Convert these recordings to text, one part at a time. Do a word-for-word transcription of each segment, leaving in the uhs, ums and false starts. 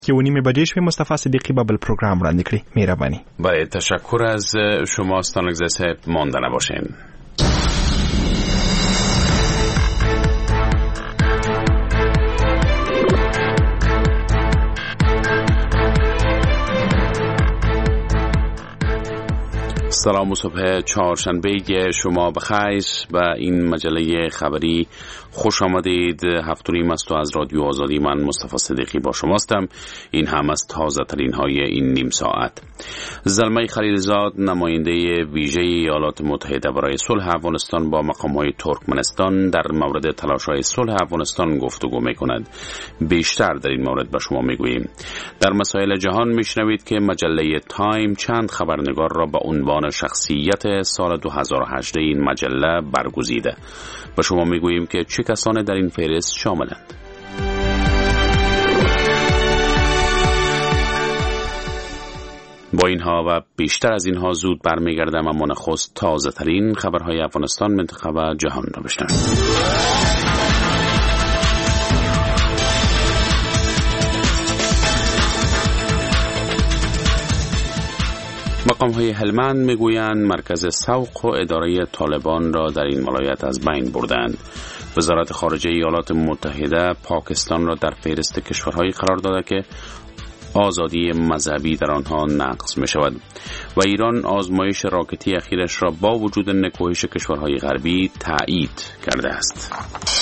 که و نیم بجې شوې مصطفی صدیقی به بل پروګرام وړاندې کړي. مهرباني. با تشکر از شما استانگزه صاحب، مانده نباشین. سلام و صبح چهارشنبه شما بخیر و این مجله خبری خوش آمدید. هفت و نیم است و از رادیو آزادی من مصطفی صدیقی با شماستم. این هم از تازه ترین های این نیم ساعت. زلمه خلیلزاد نماینده ویژه ایالات متحده برای صلح افغانستان با مقام های ترکمنستان در مورد تلاش های صلح افغانستان گفتگو می کند. بیشتر در این مورد به شما می گوییم. در مسائل جهان می شنوید که مجله تایم چند خبرنگار را با عنوان شخصیت سال دو هزار و هجده این مجله برگزیده. به شما میگوییم که چه کسانی در این فهرست شاملند. با اینها و بیشتر از اینها زود برمیگردم، اما نخست تازه ترین خبرهای افغانستان، منطقه و جهان را بشنوید. مقام های هلمند میگویند مرکز سوق و اداره طالبان را در این ولایت از بین بردند. وزارت خارجه ایالات متحده پاکستان را در فهرست کشورهایی قرار داده که آزادی مذهبی در آنها نقض می شود و ایران آزمایش راکتی اخیرش را با وجود نکوهش کشورهای غربی تایید کرده است.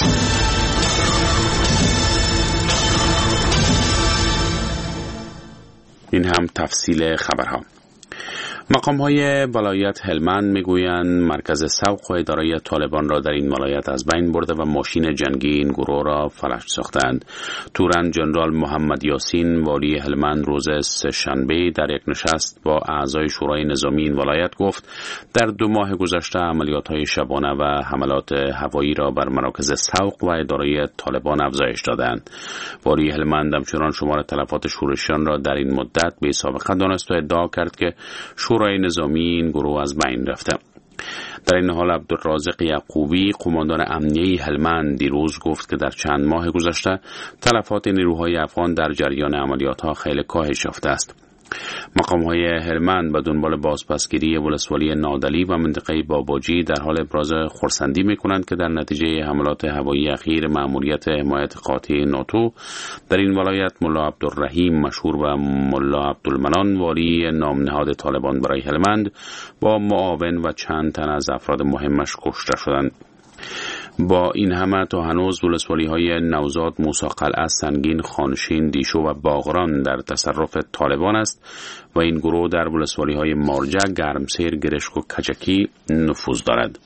این هم تفصیل خبرها. مقام های ولایت هلمند میگویند مرکز سوق و اداره طالبان را در این ولایت از بین برده و ماشین جنگی این گروه را فلج ساختند. تورن جنرال محمد یاسین والی هلمند روز سه‌شنبه در یک نشست با اعضای شورای نظامی این ولایت گفت در دو ماه گذشته عملیات های شبانه و حملات هوایی را بر مراکز سوق و اداره طالبان افزایش دادند. والی هلمند همچنان شمار تلفات شورشیان را در این مدت بی سابقه دانست و ادعا کرد که شورای نظامی این گروه از بین رفته. در این حال عبدالرازق یعقوبی قماندان امنیه هلمند دیروز گفت که در چند ماه گذشته تلفات نیروهای افغان در جریان عملیات‌ها خیلی کاهش یافته است. مقام‌های هلمند به دنبال بازپسگیری ولسوالی نادلی و منطقه باباجی در حال ابراز خرسندی می‌کنند که در نتیجه حملات هوایی اخیر مأموریت حمایت قاطع ناتو در این ولایت ملا عبدالرحیم مشهور و ملا عبدالمنان والی نام نهاد طالبان برای هلمند با معاون و چند تن از افراد مهمش کشته شدند. با این همه تا هنوز ولسوالی های نوزاد، موسی قلعه، سنگین، خانشین، دیشو و باغران در تصرف طالبان است و این گروه در ولسوالی های مارجه، گرمسیر، گرشک و کجکی نفوذ دارد.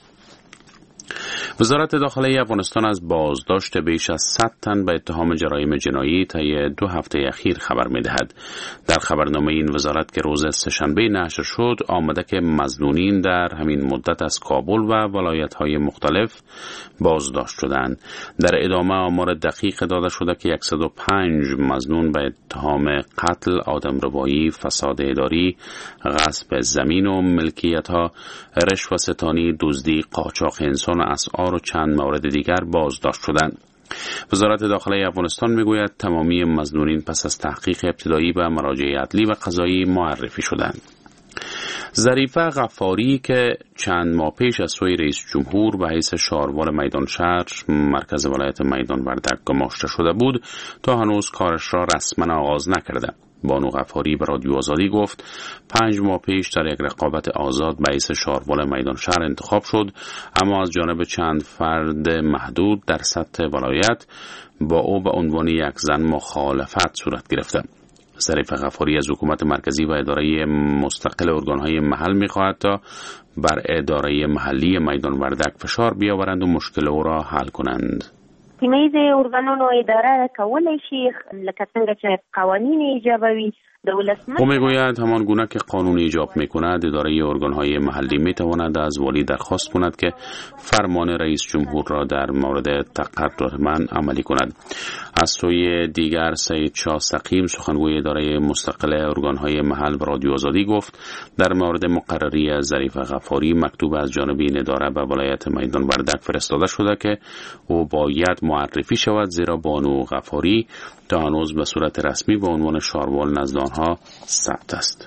وزارت داخلی افغانستان از بازداشت بیش از صد تن به اتهام جرایم جنایی طی دو هفته اخیر خبر می‌دهد. در خبرنامه این وزارت که روز سه‌شنبه نشر شد آمده که مظنونین در همین مدت از کابل و ولایت‌های مختلف بازداشت شدند. در ادامه آمار دقیق داده شده که صد و پنج مظنون به اتهام قتل، آدمربایی، فساد اداری، غصب زمین و ملکیت‌ها، رشوه ستانی، دزدی، قاچاق انسان و اسعار و چند مورد دیگر بازداشت شدند. وزارت داخلی افغانستان میگوید تمامی مظنونین پس از تحقیق ابتدایی به مراجع عدلی و قضایی معرفی شدند. ظریفه غفاری که چند ماه پیش از سوی رئیس جمهور به حیث شاروار میدان شهر مرکز ولایت میدان وردک گماشته شده بود تا هنوز کارش را رسما آغاز نکرده. بانو غفاری به رادیو آزادی گفت پنج ماه پیش در یک رقابت آزاد به حیث شاروار میدان شهر انتخاب شد، اما از جانب چند فرد محدود در سطح ولایت با او به عنوان یک زن مخالفت صورت گرفته. ظریف غفاری از حکومت مرکزی و اداره مستقل ارگانهای محل می‌خواهد تا بر اداره محلی میدان وردک فشار بیاورند و مشکل او را حل کنند. تیمیز ارگانونو اداره کولای شي لکه څنګه چې قوانین ایجابوي او میگوید همان گونه که قانون ایجاب میکند اداره ارگانهای محلی میتواند از والی درخواست کند که فرمان رئیس جمهور را در مورد تقرر من عملی کند. از سوی دیگر سید شاه سقیم سخنگوی اداره مستقل ارگانهای محل و رادیو آزادی گفت در مورد مقرری ظریف غفاری مکتوب از جانب این اداره به ولایت میدان وردک فرستاده شده که او باید معرفی شود، زیرا بانو غفاری تا هنوز به صورت رسمی به عنوان شاروال نزد آنها ثبت است.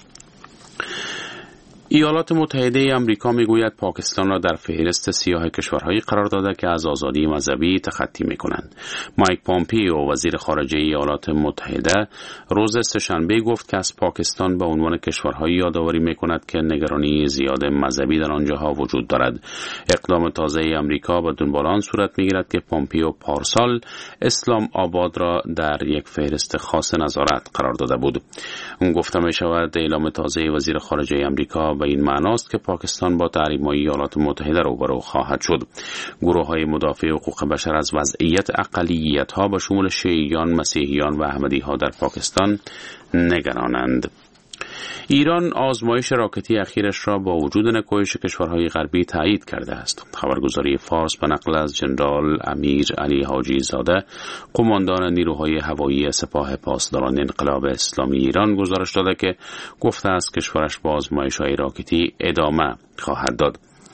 ایالات متحده آمریکا میگوید پاکستان را در فهرست سیاه کشورهایی قرار داده که از آزادی مذهبی تخطی میکنند. مایک پامپیو وزیر خارجه ایالات متحده روز سه‌شنبه گفت که از پاکستان به عنوان کشورهایی یادآوری میکند که نگرانی زیاد مذهبی در آنجاها وجود دارد. اقدام تازه آمریکا به دنبال آن صورت میگیرد که پامپیو پارسال اسلام آباد را در یک فهرست خاص نظارت قرار داده بود. اون گفته می شود اعلام تازه وزیر خارجه آمریکا به این معناست که پاکستان با تحریم‌های ایالات متحده روبرو خواهد شد. گروه‌های مدافع حقوق بشر از وضعیت اقلیت‌ها به شمول شیعیان، مسیحیان و احمدی‌ها در پاکستان نگرانند. ایران آزمایش راکتی اخیرش را با وجود نکوهش کشورهای غربی تایید کرده است. خبرگزاری فارس به نقل از جنرال امیر علی حاجی زاده، قماندان نیروهای هوایی سپاه پاسداران انقلاب اسلامی ایران گزارش داده که گفته است کشورش با آزمایش‌های راکتی ادامه خواهد داد.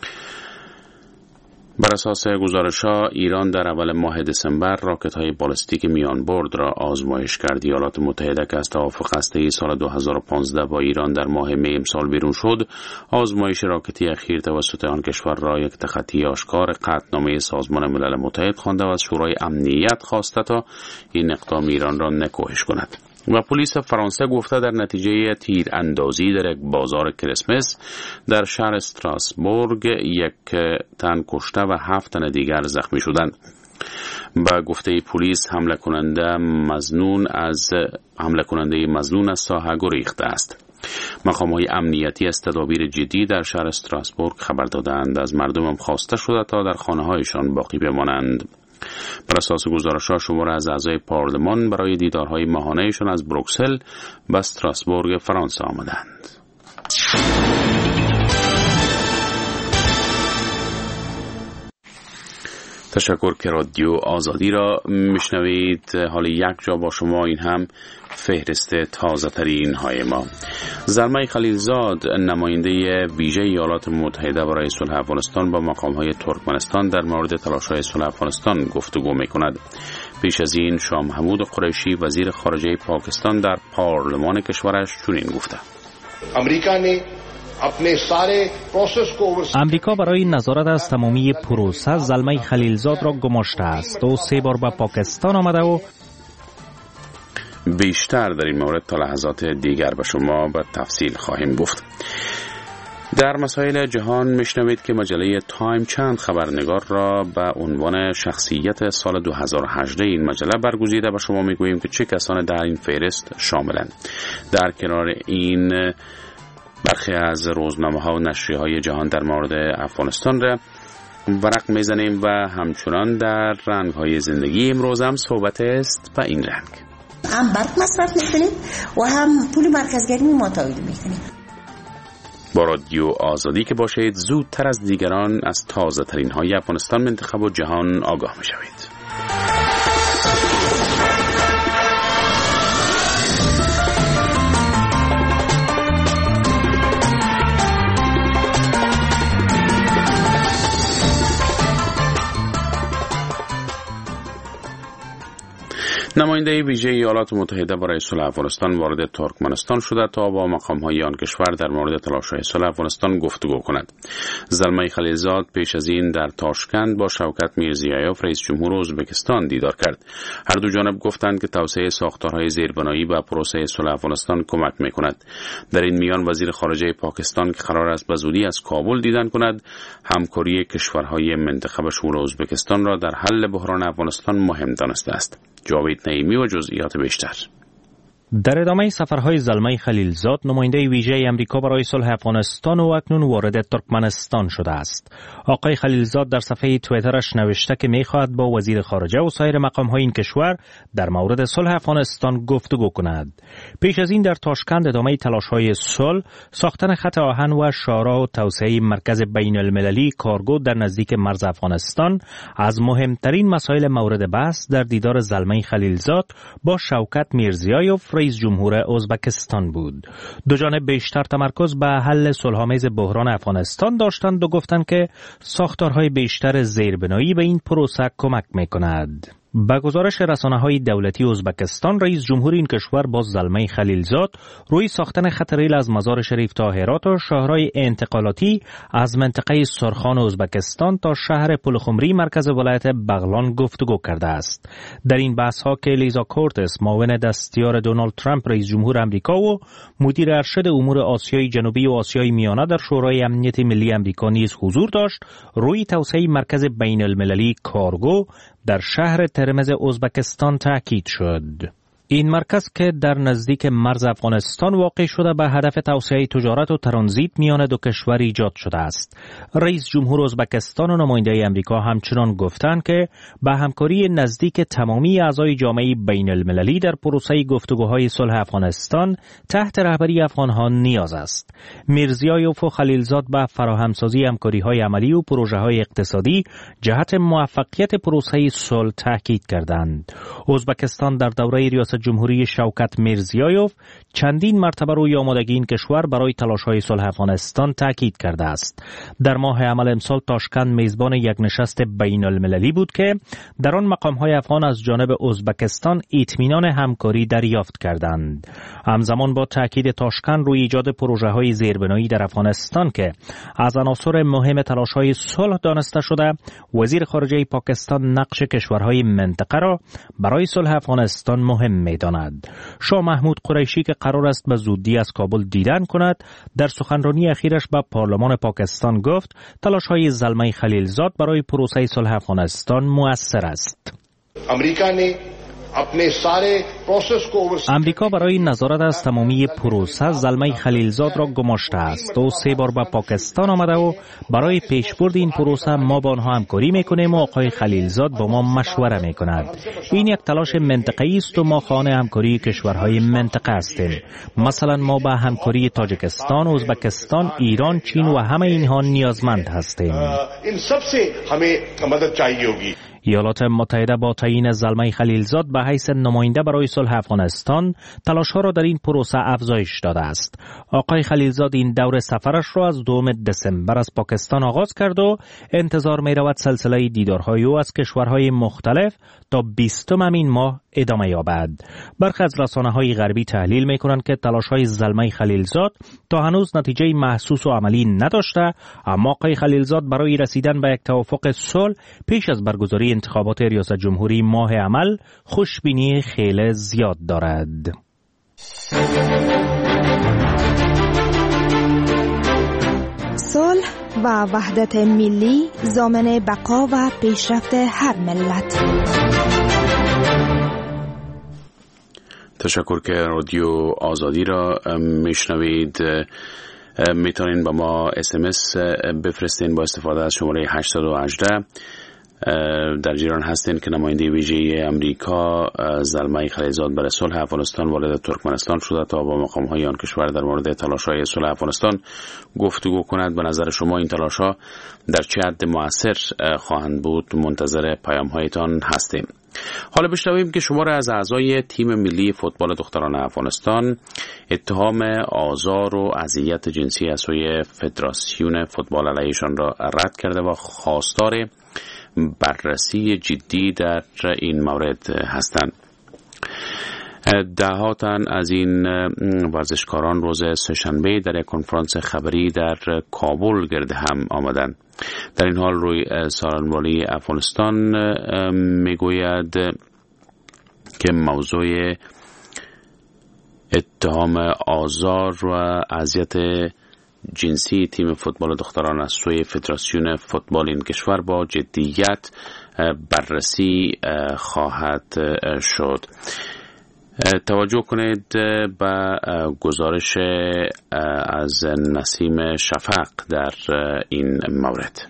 بر اساس گزارش‌ها ایران در اول ماه دسامبر راکت‌های بالستیک میان برد را آزمایش کرد. ایالات متحده که از توافق هسته‌ای سال دو هزار و پانزده با ایران در ماه می امسال بیرون شد، آزمایش راکتی اخیر توسط آن کشور را یک تخطی آشکار قطعنامه سازمان ملل متحد خوانده و از شورای امنیت خواسته تا این اقدام ایران را نکوهش کند. و پلیس فرانسه گفته در نتیجه تیر اندازی در یک بازار کریسمس در شهر استراسبورگ یک تن کشته و هفت تن دیگر زخمی شدند. با گفته پلیس حمله کننده مظنون از حمله کننده مظنون از ساحه گریخته است. مقام‌های امنیتی از تدابیر جدی در شهر استراسبورگ خبر دادند. از مردم هم خواسته شده تا در خانه‌هایشان باقی بمانند. بر اساس گزارش‌ها شمار از اعضای پارلمان برای دیدارهای ماهانه‌شان از بروکسل به استراسبورگ فرانسه آمدند. تشکر که رادیو آزادی را میشنوید. حالا یک جا با شما این هم فهرست تازه ترین های ما. زلمه خلیلزاد نماینده ویژه ایالات متحده برای صلح افغانستان با مقام های ترکمنستان در مورد تلاش های صلح افغانستان گفتگو می کند. پیش از این شاه محمود قریشی وزیر خارجه پاکستان در پارلمان کشورش چنین گفته: امریکا نے امریکا برای نظارت از تمامی پروسه زلمه خلیلزاد را گماشته است و سه بار به پاکستان آمده و بیشتر در این مورد تا لحظات دیگر به شما به تفصیل خواهیم گفت. در مسائل جهان میشنوید که مجله تایم چند خبرنگار را به عنوان شخصیت سال دو هزار و هجده این مجله برگزیده. به شما میگوییم که چه کسانی در این فهرست شاملند. در کنار این برخی از روزنامه‌ها و نشریه‌های جهان در مورد افغانستان را ورق میزنیم و همچنان در رنگ‌های زندگی امروز هم صحبت است به این رنگ. هم برق مصرف میکنیم و هم پول مرکزگرمی ما تولید میکنیم. با رادیو آزادی که باشید زودتر از دیگران از تازه ترین های افغانستان، منطقه و جهان آگاه میشوید. نماینده ویژه ایالات متحده برای صلح افغانستان وارد ترکمنستان شده تا با مقام‌های آن کشور در مورد تلاش‌های صلح افغانستان گفتگو کند. زلمه خلیلزاد پیش از این در تاشکند با شوکت میرزیایوف رئیس جمهور ازبکستان دیدار کرد. هر دو جانب گفتند که توسعه ساختارهای زیربنایی به پروسه صلح افغانستان کمک می‌کند. در این میان وزیر خارجه پاکستان که قرار است به زودی از کابل دیدن کند، همکاری کشورهای منطقه به شمول ازبکستان را در حل بحران افغانستان مهم دانسته است. جاوید نعیمی و جزئیات بیشتر. در ادامه سفرهای زلمه خلیلزاد، نماینده ویژه امریکا برای صلح افغانستان و اکنون وارد ترکمنستان شده است. آقای خلیلزاد در صفحه توییترش نوشته که می‌خواهد با وزیر خارجه و سایر مقام‌های این کشور در مورد صلح افغانستان گفتگو کند. پیش از این در تاشکند ادامه تلاش‌های صلح، ساختن خط آهن و شارع و توسعه مرکز بین‌المللی کارگو در نزدیک مرز افغانستان از مهمترین مسائل مورد بحث در دیدار زلمه خلیلزاد با شوکت میرزیایوف رئیس جمهور ازبکستان بود. دو جانب بیشتر تمرکز به حل صلح‌آمیز بحران افغانستان داشتند و گفتند که ساختارهای بیشتر زیربنایی به این پروسه کمک می‌کند. با گزارش رسانه‌های دولتی ازبکستان، رئیس جمهور این کشور با زلمه خلیلزاد روی ساختن خط ریل از مزار شریف تا هرات و شاهراه انتقالاتی از منطقه سرخان ازبکستان تا شهر پلخمری مرکز ولایت بغلان گفتگو کرده است. در این بحث‌ها که لیزا کورتس، معاون دستیار دونالد ترامپ رئیس جمهور آمریکا و مدیر ارشد امور آسیای جنوبی و آسیای میانه در شورای امنیت ملی آمریکا نیز حضور داشت، روی توسعه مرکز بین‌المللی کارگو در شهر ترمز ازبکستان تاکید شد. این مرکز که در نزدیک مرز افغانستان واقع شده به هدف توسعه تجارت و ترانزیت میان دو کشور ایجاد شده است. رئیس جمهور ازبکستان و نماینده آمریکا همچنان گفتند که به همکاری نزدیک تمامی اعضای جامعه بین المللی در پروسه گفتگوهای صلح افغانستان تحت رهبری افغانها نیاز است. میرزیایوف و خلیلزاد به فراهمسازی همکاری‌های عملی و پروژه‌های اقتصادی جهت موفقیت پروسه صلح تاکید کردند. ازبکستان در دوره ریاست جمهوری شوکت میرزیایوف چندین مرتبه روی آمادگی این کشور برای تلاش‌های صلح افغانستان تاکید کرده است. در ماه عمل امسال تاشکند میزبان یک نشست بین المللی بود که در آن مقام‌های افغان از جانب ازبکستان اطمینان همکاری دریافت کردند. همزمان با تاکید تاشکند روی ایجاد پروژه‌های زیربنایی در افغانستان که از عناصر مهم تلاش‌های صلح دانسته شده، وزیر خارجه پاکستان نقش کشورهای منطقه را برای صلح افغانستان مهم می‌داند. شاه محمود قریشی که قرار است به زودی از کابل دیدن کند، در سخنرانی اخیرش به پارلمان پاکستان گفت تلاش‌های زلمه خلیلزاد برای پروسه صلح افغانستان مؤثر است. امریکا نے امریکا برای نظارت از تمامی پروسه زلمه خلیلزاد را گماشته است و سه بار به پاکستان آمده و برای پیشبرد این پروسه ما با آنها همکاری میکنیم و آقای خلیلزاد با ما مشوره میکند. این یک تلاش منطقه‌ای است و ما خواهان همکاری کشورهای منطقه هستیم. مثلا ما به همکاری تاجیکستان، ازبکستان، ایران، چین و همه اینها نیازمند هستیم. این سب سے ہمیں مدد چاہیے ہوگی. ایالات متحده با تعیین زلمه خلیلزاد به حیث نماینده برای صلح افغانستان تلاش‌ها را در این پروسه افزایش داده است. آقای خلیلزاد این دور سفرش را از دوم دسامبر از پاکستان آغاز کرد و انتظار می‌رود سلسله دیدارهای او از کشورهای مختلف تا بیستم این ماه ادامه یابد. برخی از رسانه‌های غربی تحلیل می‌کنند که تلاش‌های زلمه خلیلزاد تا هنوز نتیجه محسوس و عملی نداشته، اما آقای خلیلزاد برای رسیدن به یک توافق صلح پیش از برگزاری انتخابات ریاست جمهوری ماه عمل خوشبینی خیلی زیاد دارد. صلح و وحدت ملی ضامن بقا و پیشرفت هر ملت. تشکر که رادیو آزادی را میشنوید. میتونین با ما اس ام اس بفرستین با استفاده از شماره هشت یک هشت. در جریان هستین که نماینده ویژه امریکا زلمه خلیلزاد برای صلح افغانستان وارد ترکمنستان شده تا با مقام‌های آن کشور در مورد تلاش‌های صلح افغانستان گفتگو کند. به نظر شما این تلاش‌ها در چه حد مؤثر خواهند بود؟ منتظر پیام‌هایتان هستیم. حالا بشنویم که شمار از اعضای تیم ملی فوتبال دختران افغانستان اتهام آزار و اذیت جنسی از سوی فدراسیون فوتبال علیهشان را رد کرده و خواستار بررسی جدی در این مورد هستند. ده ها تن از این ورزشکاران روز سه‌شنبه در یک کنفرانس خبری در کابل گرد هم آمدند. در این حال روی سخنرانی افغانستان میگوید که موضوع اتهام آزار و اذیت جنسی تیم فوتبال دختران از سوی فدراسیون فوتبال این کشور با جدیت بررسی خواهد شد. توجه کنید به گزارش از نسیم شفق در این مورد.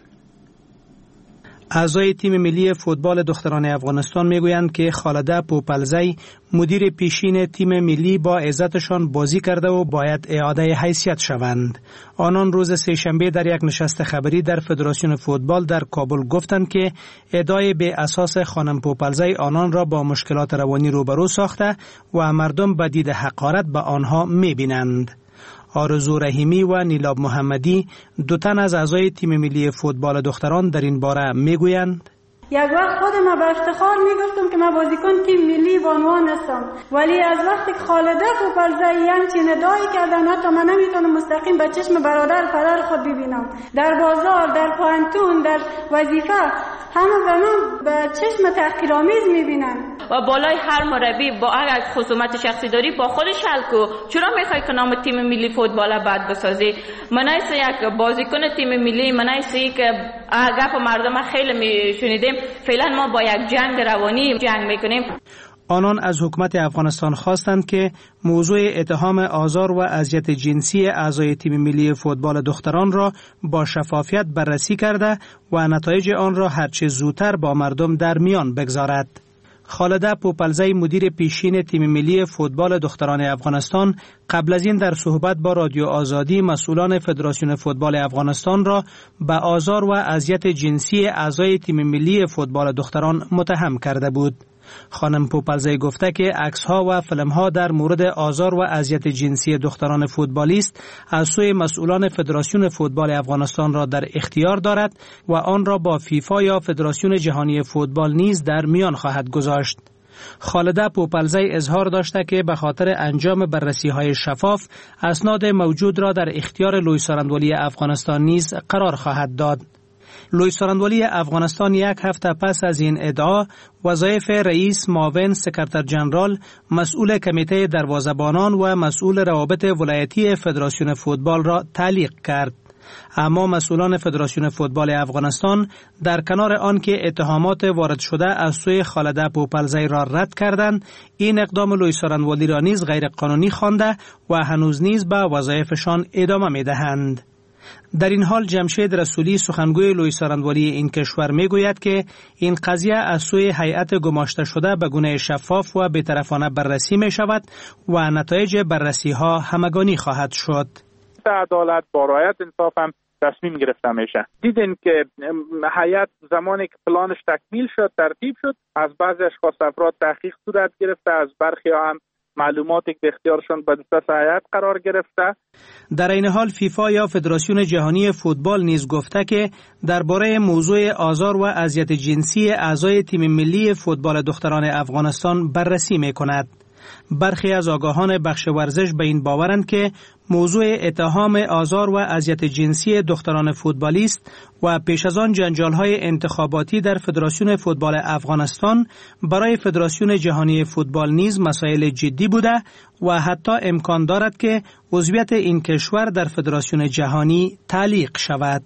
اعضای تیم ملی فوتبال دختران افغانستان میگویند که خالده پوپلزی مدیر پیشین تیم ملی با عزتشان بازی کرده و باید اعاده حیثیت شوند. آنان روز سه‌شنبه در یک نشست خبری در فدراسیون فوتبال در کابل گفتند که ادعای به اساس خانم پوپلزی آنان را با مشکلات روانی روبرو ساخته و مردم به دید حقارت به آنها میبینند. آرزو رحیمی و نیلاب محمدی دو تن از اعضای تیم ملی فوتبال دختران در این باره میگویند: یک وقت خودم با افتخار میگفتم که من بازیکن تیم ملی بانوان هستم، ولی از وقتی که خالده پوپلزی همچین ادعایی کردن حتی من نمیتونم مستقیم به چشم برادر پدر خود ببینم. در بازار، در پانتون، در وظیفه همه به من به چشم تحقیرآمیز میبینن. و بالای هر مربی با اگر خصومت شخصی داری با خودش حل کو. چرا میخوای که نام تیم ملی فوتبال بد بسازی؟ منایس یک بازیکن تیم ملی، منایس که گپ مردم خیلی میشنیدیم، فعلا ما با یک جنگ روانی جنگ میکنیم. آنان از حکومت افغانستان خواستند که موضوع اتهام آزار و اذیت جنسی اعضای تیم ملی فوتبال دختران را با شفافیت بررسی کرده و نتایج آن را هرچه زودتر با مردم در میان بگذارد. خالده پوپلزی مدیر پیشین تیم ملی فوتبال دختران افغانستان قبل از این در صحبت با رادیو آزادی مسئولان فدراسیون فوتبال افغانستان را به آزار و اذیت جنسی اعضای تیم ملی فوتبال دختران متهم کرده بود. خانم پوپلزی گفته که عکس‌ها و فیلم‌ها در مورد آزار و اذیت جنسی دختران فوتبالیست از سوی مسئولان فدراسیون فوتبال افغانستان را در اختیار دارد و آن را با فیفا یا فدراسیون جهانی فوتبال نیز در میان خواهد گذاشت. خالده پوپلزی اظهار داشته که به خاطر انجام بررسی‌های شفاف اسناد موجود را در اختیار لوی سارندولی افغانستان نیز قرار خواهد داد. لوی سارندولی افغانستان یک هفته پس از این ادعا وظایف رئیس، معاون سکرتر جنرال، مسئول کمیته دروازه‌بانان و مسئول روابط ولایتی فدراسیون فوتبال را تعلیق کرد. اما مسئولان فدراسیون فوتبال افغانستان در کنار آن که اتهامات وارد شده از سوی خالده پوپلزی را رد کردند، این اقدام لوی سارندولی را نیز غیر قانونی خوانده و هنوز نیز به وظایفشان ادامه می‌دهند. در این حال جمشید رسولی سخنگوی لوی سارندولی این کشور میگوید که این قضیه از سوی هیئت گماشته شده به گونه شفاف و بی‌طرفانه بررسی می شود و نتایج بررسی ها همگانی خواهد شد. عدالت با رعایت انصاف هم تصمیم گرفته میشه. دیدین که هیئت زمانی که پلانش تکمیل شد، ترتیب شد، از بعضی اشخاص افراد تحقیق صورت گرفته، از برخی هم معلوماتی که اختیارشان به دست هیئت قرار گرفته. در این حال فیفا یا فدراسیون جهانی فوتبال نیز گفته که درباره موضوع آزار و اذیت جنسی اعضای تیم ملی فوتبال دختران افغانستان بررسی می‌کند. برخی از آگاهان بخش ورزش به این باورند که موضوع اتهام آزار و اذیت جنسی دختران فوتبالیست و پیش از آن جنجال‌های انتخاباتی در فدراسیون فوتبال افغانستان برای فدراسیون جهانی فوتبال نیز مسائل جدی بوده و حتی امکان دارد که عضویت این کشور در فدراسیون جهانی تعلیق شود.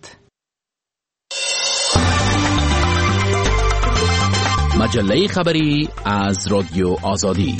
مجله خبری از رادیو آزادی.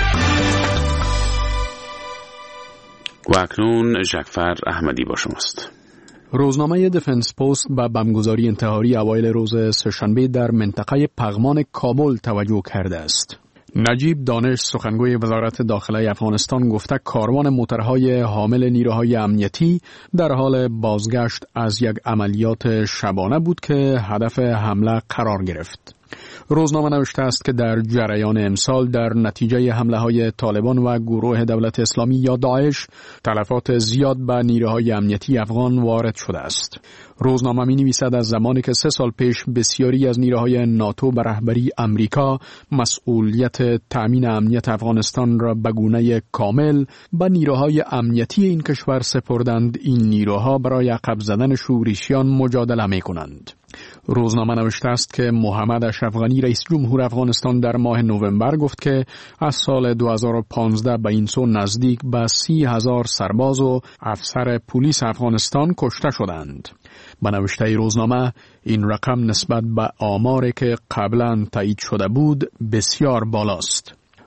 و اکنون جعفر احمدی با شماست. روزنامه دفنس پست به بمبگذاری انتحاری اوایل روز سه‌شنبه در منطقه پغمان کابل توجه کرده است. نجیب دانش سخنگوی وزارت داخله افغانستان گفته کاروان موترهای حامل نیروهای امنیتی در حال بازگشت از یک عملیات شبانه بود که هدف حمله قرار گرفت. روزنامه نوشته است که در جریان امسال در نتیجه حمله های طالبان و گروه دولت اسلامی یا داعش تلفات زیاد به نیروهای امنیتی افغان وارد شده است. روزنامه می نویسد از زمانی که سه سال پیش بسیاری از نیروهای ناتو به رهبری امریکا مسئولیت تأمین امنیت افغانستان را به گونه کامل به نیروهای امنیتی این کشور سپردند، این نیروها برای عقب زدن شورشیان مجادله می کنند. روزنامه نوشته است که محمد اشرف غنی رئیس جمهور افغانستان در ماه نوامبر گفت که از سال دو هزار و پانزده به این سو نزدیک به سی هزار سرباز و افسر پلیس افغانستان کشته شدند. به نوشته روزنامه این رقم نسبت به آماری که قبلا تایید شده بود بسیار بالاست.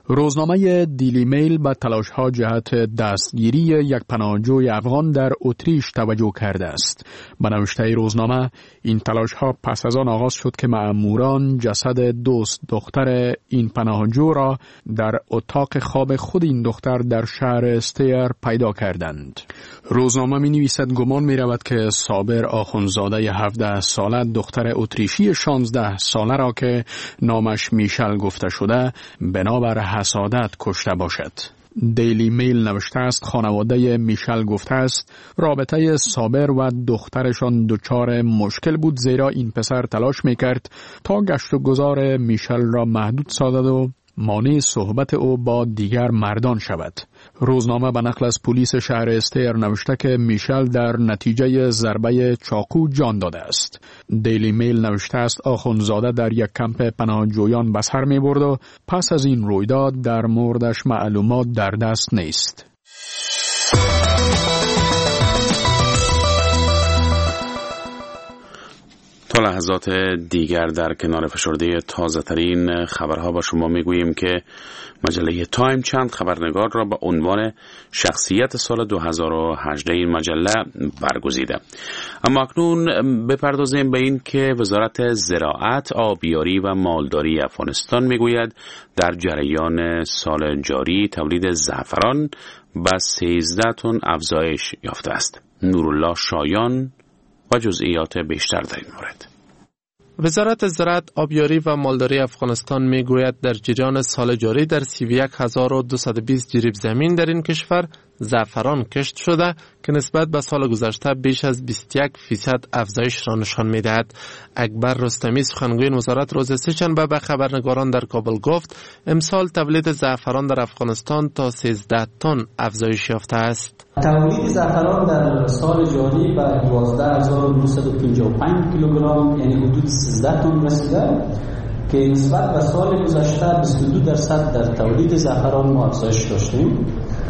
روزنامه دیلی میل به تلاش‌ها جهت دستگیری یک پناهجوی افغان در اتریش توجه کرده است. به نوشته روزنامه این تلاش‌ها پس از آن آغاز شد که مأموران جسد دوست دختر این پناهجو را در اتاق خواب خود این دختر در شهر استیر پیدا کردند. روزنامه می نویسد گمان می رود که صابر آخونزاده هفده ساله دختر اتریشی شانزده ساله را که نامش میشل گفته شده بنابر حسادت کشته باشد. دیلی میل نوشته است خانواده میشل گفته است رابطه صابر و دخترشان دچار مشکل بود، زیرا این پسر تلاش میکرد تا گشت و گذار میشل را محدود سازد و مانع صحبت او با دیگر مردان شود. روزنامه به نقل از پلیس شهر استیر نوشته که میشل در نتیجه ضربه چاقو جان داده است. دیلی میل نوشته است آخونزاده در یک کمپ پناهجویان به سر می برد و پس از این رویداد در موردش معلومات در دست نیست. تا لحظات دیگر در کنار فشرده تازه ترین خبرها با شما میگوییم که مجله تایم چند خبرنگار را با عنوان شخصیت سال دو هزار و هجده این مجله برگزیده. اما اکنون بپردازیم به این که وزارت زراعت، آبیاری و مالداری افغانستان میگوید در جریان سال جاری تولید زعفران به سیزده تن افزایش یافته است. نورالله شایان و جزئیات بیشتر در این مورد. وزارت زراعت، آبیاری و مالداری افغانستان میگوید در جریان سال جاری در سی و یک هزار و دویست و بیست جریب زمین در این کشور زعفران کشت شده که نسبت به سال گذشته بیش از بیست و یک فیصد افزایش را نشان می‌دهد. اکبر رستمی سخنگوی وزارت روز سه‌شنبه به خبرنگاران در کابل گفت امسال تولید زعفران در افغانستان تا سیزده تن افزایش یافته است. تولید زعفران در سال جاری به دوازده هزار و دویست و پنجاه و پنج کیلوگرم یعنی حدود سیزده تن رسیده که نسبت به سال گذشته بیست و دو درصد در تولید زعفران ما افزایش داشتیم.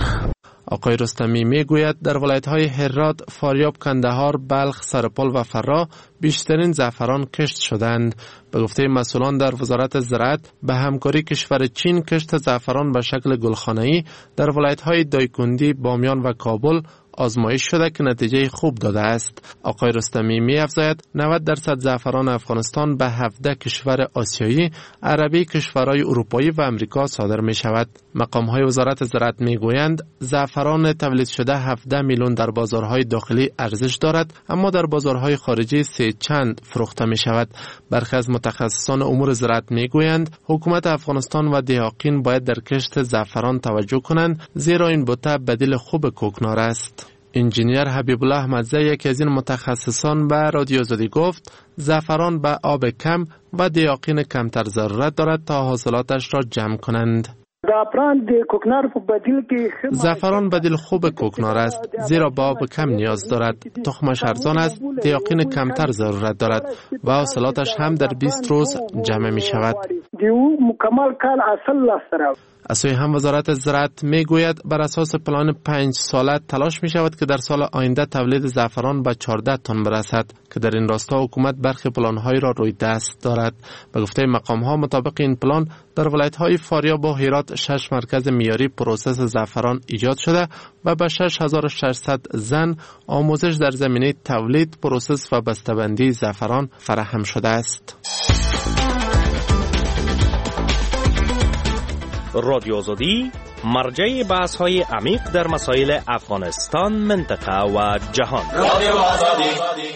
آقای رستمی میگوید در ولایت‌های هرات، فاریاب، کندهار، بلخ، سرپل و فرا بیشترین زعفران کشت شدند. به گفته مسئولان در وزارت زراعت به همکاری کشور چین کشت زعفران به شکل گلخانه‌ای در ولایت‌های دایکندی، بامیان و کابل آزمایش شده که نتیجه خوب داده است. آقای رستمی می افزاید نود درصد زعفران افغانستان به هفده کشور آسیایی، عربی، کشورهای اروپایی و امریکا صادر می شود. مقام‌های وزارت زراعت می گویند زعفران تولید شده هفده میلیون در بازارهای داخلی ارزش دارد، اما در بازارهای خارجی سه چند فروخته می شود. برخی از متخصصان امور زراعت می گویند حکومت افغانستان و دهقان باید در کشت زعفران توجه کنند، زیرا این بوته بدیل خوب کوکنار است. انجینیر حبیب الله احمدزی یکی از این متخصصان به رادیو آزادی گفت زعفران به آب کم و دیاقین کمتر ضرورت دارد تا حاصلاتش را جمع کنند. زعفران بدیل خوب کوکنار است، زیرا به آب کم نیاز دارد، تخمش ارزان است، دیاقین کمتر ضرورت دارد و حاصلاتش هم در بیست روز جمع می شود. از سوی هم وزارت زراعت می گوید بر اساس پلان پنج ساله تلاش می شود که در سال آینده تولید زعفران به چهارده تن برسد که در این راستا حکومت برخی پلان‌های را روی دست دارد. به گفته مقام‌ها مطابق این پلان در ولایت‌های فاریاب و هرات شش مرکز معیاری پروسس زعفران ایجاد شده و به شش هزار و ششصد زن آموزش در زمینه تولید، پروسس و بسته‌بندی زعفران فراهم شده است. رادیو آزادی مرجع بحث‌های عمیق در مسائل افغانستان، منطقه و جهان. رادیو آزادی.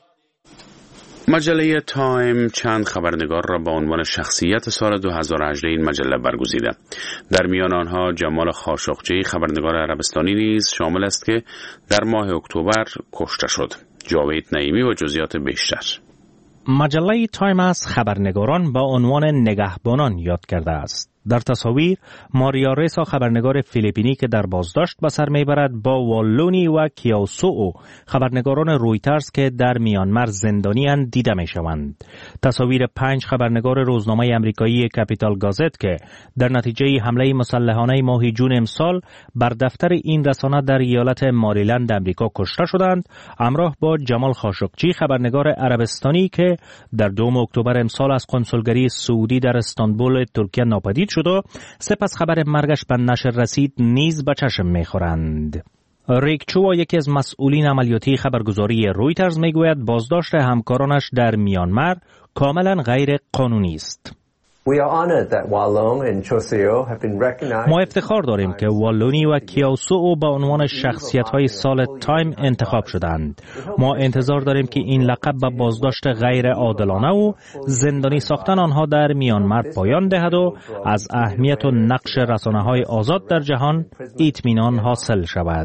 مجله تایم چند خبرنگار را با عنوان شخصیت سال دو هزار و هجده این مجله برگزیده. در میان آنها جمال خاشقچی خبرنگار عربستانی نیز شامل است که در ماه اکتبر کشته شد. جاوید نعیمی و جزئیات بیشتر. مجله تایم از خبرنگاران با عنوان نگهبانان یاد کرده است. در تصاویر ماریا ریسا خبرنگار فیلیپینی که در بازداشت به سر میبرد با والونی و کیاوسو خبرنگاران رویترز که در میانمار زندانی اند دیده می شوند. تصاویر پنج خبرنگار روزنامه امریکایی کپیتال گازت که در نتیجه حمله مسلحانه ماه جون امسال بر دفتر این رسانه در ایالت ماریلند امریکا کشته شدند، همراه با جمال خاشقچی خبرنگار عربستانی که در دوم اکتبر امسال از کنسولگری سعودی در استانبول ترکیه ناپدید شد و سپس خبر مرگش به نشر رسید نیز به چشم میخورند. ریک چوا، یکی از مسئولین عملیاتی خبرگزاری رویترز، میگوید بازداشت همکارانش در میانمار کاملا غیر قانونی است. ما افتخار داریم که والونی و کیاوسو به عنوان شخصیت‌های سال تایم انتخاب شدند. ما انتظار داریم که این لقب به بازداشت غیر عادلانه و زندانی ساختن آنها در میانمار پایان دهد و از اهمیت و نقش رسانه‌های آزاد در جهان اطمینان حاصل شود.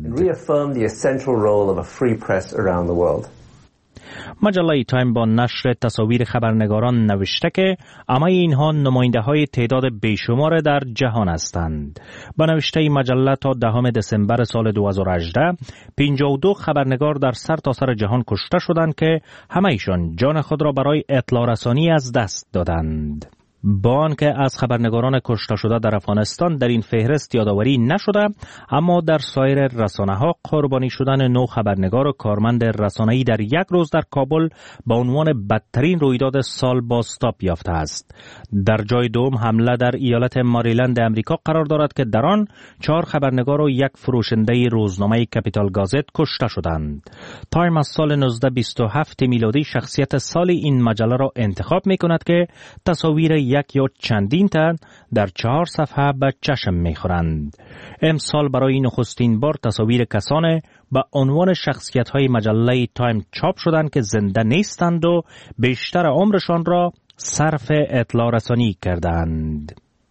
مجله تایم با نشر تصاویر خبرنگاران نوشته که همه اینها نماینده های تعداد بیشمار در جهان هستند. با نوشته مجله تا دهم دسامبر سال دو هزار و هجده پنجاه و دو خبرنگار در سر تا سر جهان کشته شدند که همه ایشان جان خود را برای اطلاع رسانی از دست دادند. با آنکه از خبرنگاران کشته شده در افغانستان در این فهرست یادآوری نشده، اما در سایر رسانه‌ها قربانی شدن نو خبرنگار و کارمند رسانه‌ای در یک روز در کابل به عنوان بدترین رویداد سال بازتاب یافته است. در جای دوم حمله در ایالت ماریلند امریکا قرار دارد که در آن چهار خبرنگار و یک فروشنده روزنامه کپیتال گازت کشته شدند. تایم از سال نوزده بیست و هفت میلادی شخصیت سال این مجله را انتخاب می‌کند که تصاویر یک یا چندین تن در چهار صفحه به چشم می‌خورند. امسال برای نخستین بار تصاویر کسان به عنوان شخصیت‌های مجله تایم چاپ شدند که زنده نیستند و بیشتر عمرشان را صرف اطلاع رسانی کردند.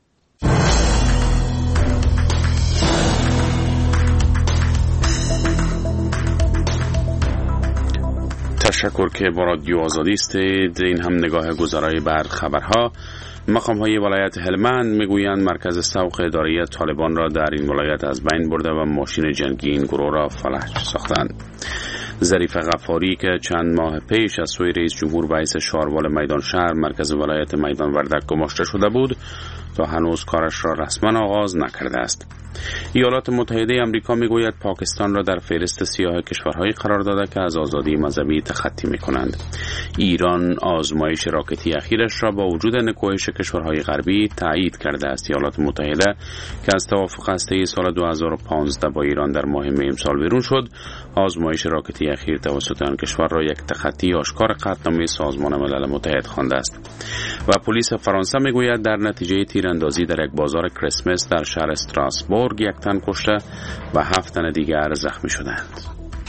تشکر که با رادیو آزادی استید. این هم نگاه گذرای بر خبرها. مقام های ولایت هلمند میگویند مرکز سوق اداره طالبان را در این ولایت از بین برده و ماشین جنگی این گروه را فلج ساختند. ظریف غفاری که چند ماه پیش از سوی رئیس جمهور به حیث شاروال میدان شهر مرکز ولایت میدان وردک گماشته شده بود تا هنوز کارش را رسما آغاز نکرده است. ایالات متحده آمریکا میگوید پاکستان را در فهرست سیاه کشورهایی قرار داده که از آزادی مذهبی تخطی میکنند. ایران آزمایش راکتی اخیرش را با وجود نکوهش کشورهای غربی تایید کرده است. ایالات متحده که از توافق هسته‌ای سال دو هزار و پانزده با ایران در ماه می امسال بیرون شد، آزمایش راکتی اخیر توسط آن کشور را یک تخطی آشکار قطعنامه سازمان ملل متحد خوانده است. و پلیس فرانسه میگوید در نتیجه تیراندازی در یک بازار کریسمس در شهر استراسبورگ یک تن کشته و هفت تن دیگر زخمی شدند.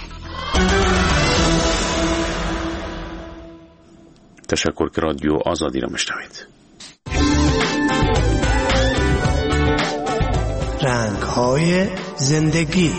تشکر که رادیو آزادی را میشنوید. رنگ‌های زندگی.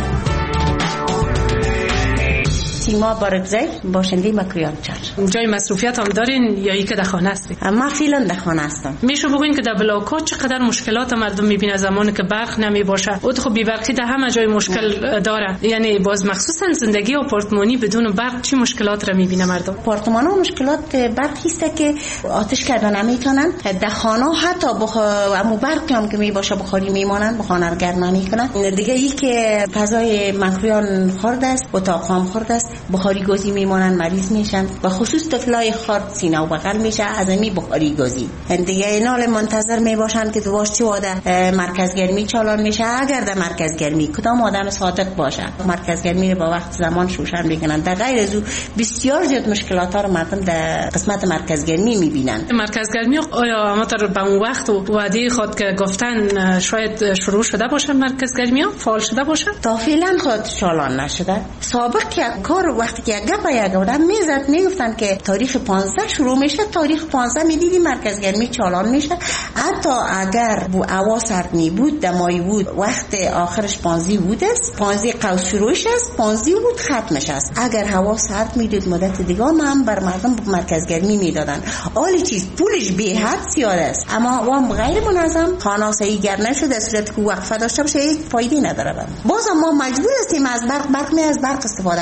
سیما بارگزی باشنده مکریان چر. جای مصروفیت هم دارین یا ای که در خانه هستید؟ ما فعلا در خانه هستم. میشه بگوین که در بلاک‌ها چقدر مشکلات مردم میبینه زمانی که برق نمی باشه. اون خب بی برقی در همه جای مشکل داره. یعنی باز مخصوصا زندگی آپارتمانی بدون برق چی مشکلات را میبینه مردم؟ آپارتمان‌ها مشکلات برقی است که آتش کردن نمیتونن. در خانه حتی بخ... برقی هم که می باشه بخاری میمونن، بخانه رو گرم نمیکنن. دیگه ای که فضای مکریان خرد است، اتاق هم خرد است. بخاری گازی میمونن، مریض میشن و خصوص طفلای خرد سینه و بغل میشه از می بخاری گازی. دیگه اینال منتظر میباشن که دوباره چه واده مرکز گرمی چالان میشه. اگر در مرکز گرمی کدام آدم صادق باشه مرکز گرمی رو با وقت زمان شوشن میکنن. در غیر از او بسیار زیاد مشکلات ها رو مردم در قسمت مرکز گرمی میبینن. مرکز گرمی آیا هماتر به اون وقت و وعده خود که گفتن شاید شروع شده باشه مرکز گرمی ها فعال شده باشه؟ تا فعلا خود چالان نشده. سابق که کار وقتی که گپ یک آدم میزد میگفتن که تاریخ پانزده شروع میشه، تاریخ پانزده میدیدی مرکز گرمی چالان میشه. حتی اگر بو هوا سرد می بود دمایی بود وقت آخرش پانزده بود است، پانزده قوس شروعش است، پانزده بود ختمش است. اگر هوا سرد میدید مدت دیگه هم بر مردم مرکز گرمی میدادن. حالی چیز پولش به حد زیاد است اما وام غیر منظم خانه صحیح گرم نشده، صورت که وقفه داشته باشه هیچ فایده نداره. باز ما مجبور هستیم از برق برق می از برق استفاده کنیم.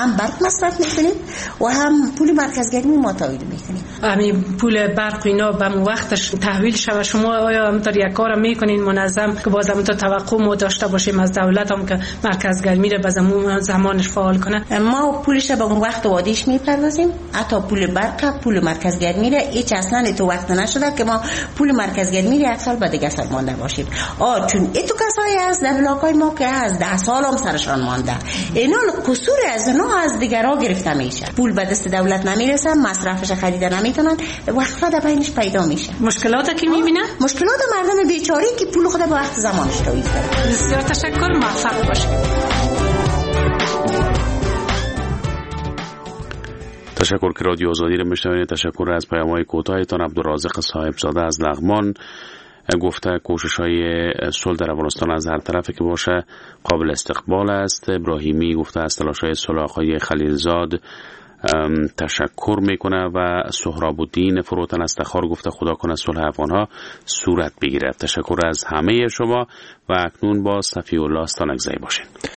هم برق مصرف میکنیم و هم پول مرکزگرمی ما تحویل میکنیم. همین پول برق اینا به مو وقتش تحویل شود. شما آیا همطور یک کار میکنین منظم که باز همونطور توقع ما داشته باشیم از دولت هم که مرکزگرمی رو به زمانش فعال کنه؟ ما پولش به اون وقت وادیش میپردازیم. حتی پول برق، پول مرکزگرمی رو هیچ اصلا تو وقت نشده که ما پول مرکزگرمی رو یک سال بعد دیگه سال مانده باشیم. آ چون ایتو کسایی از در بلاکای ما که از ده سال هم سرشان مانده، اینا قصور از اونا از دیگرها گرفته میشه. پول به دست دولت نمیرسه، مصرفش خریده نمیتونن، وقفه در بینش پیدا میشه. مشکلاتی که میبینه؟ مشکلات مردم بیچاره که پول خود به وقت زمانش تحویل کرده. بسیار تشکر، موفق باشید. تشکر که رادیو آزادی رو میشنوید. تشکر از پیام‌های کوتاهتان. عبدالرازق صاحبزاده از لغمان گفته کوشش‌های صلح در افغانستان از هر طرفی که باشه قابل استقبال است. ابراهیمی گفته از تلاش‌های صلح آقای خلیلزاد تشکر میکنه و سهراب الدین فروتن از تخار گفته خدا کنه صلح افغان‌ها صورت بگیرد. تشکر از همه شما و اکنون با صفی الله استانکزی باشین.